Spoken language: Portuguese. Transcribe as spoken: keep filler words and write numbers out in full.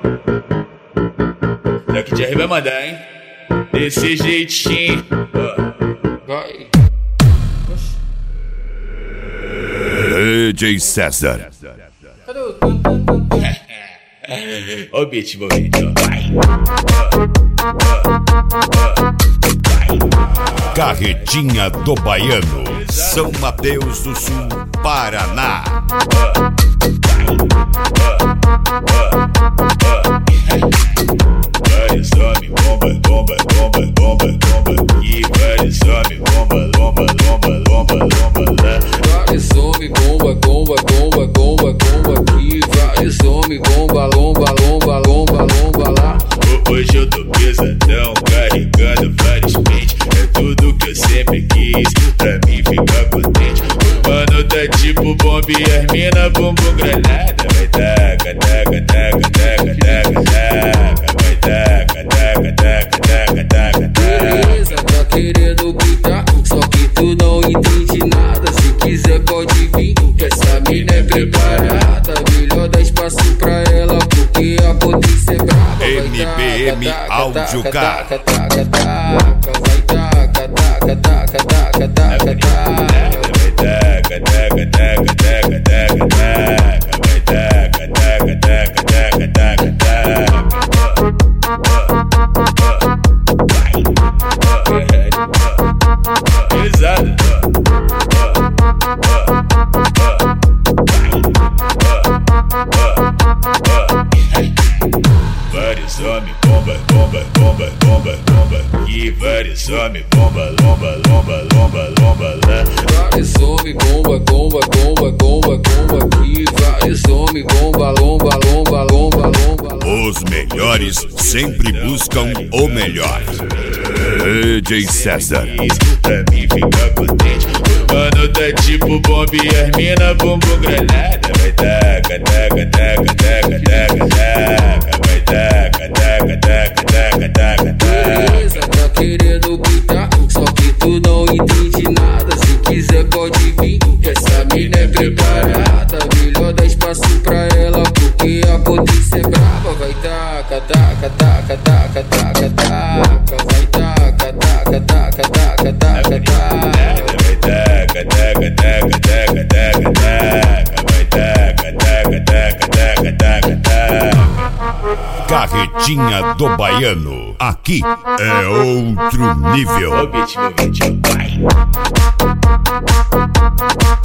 Daqui de R vai mandar, hein? Desse jeitinho. Vai. D J César. Cadê o... Ó o beat envolvido, ó. Vai. Carretinha do Baiano, São Mateus do Sul, Paraná. Vários homens, bomba, bomba, bomba, bomba, bomba. E vários homens, bomba, lomba, lomba, lomba, lomba lá. Vários homens, bomba, bomba, bomba, bomba, bomba aqui. Vários homens, bomba, lomba, lomba, lomba, lomba lá. Hoje eu tô pesadão, carregando vários pentes. É tudo que eu sempre quis, pra mim ficar contente. Mano, tá tipo bomba e as mina bumbum granada. Vai taca, taca, taca, taca, taca, taca. Vai taca, taca, taca, taca, taca, taca. Beleza, tá querendo gritar, só que tu não entende nada. Se quiser pode vir, que essa mina é preparada. Melhor dar espaço pra ela, porque a potência é brava. M B M Audio Car. Vai taca, taca, taca, taca, taca, taca, taca. Vai taca, taca, taca, taca, taca, taca. Vai taca, taca, taca, taca, taca, taca. Pesado. Vários homens, bomba, bomba, bomba, bomba, bomba. E vários homens, bomba, lomba, lomba, lomba, lomba lá. Vários homens, bomba, bomba, bomba, bomba, bomba aqui. Vários homens, bomba, lomba, lomba, lomba, lomba lá. Os melhores sempre buscam o melhor. D J César. Pra mim ficar contente. Mano, tá tipo bomba e as mina bumbum granada. Vai taca, taca, taca, taca, taca, taca. Vai taca, taca, taca, taca, taca, taca. Beleza, tá querendo gritar, só que tu não entende nada. Se quiser pode vir, que essa mina é preparada. Melhor dar espaço pra ela, porque a potência é brava. Vai taca, taca, taca, taca, taca, taca. Vai taca, taca, taca, taca, taca, taca. Vai taca, taca, taca, taca, taca, taca. Vai taca, taca, taca, taca, taca, taca. Carretinha do Baiano, aqui é outro nível. Ó o beat, meu beat, ó. Vai.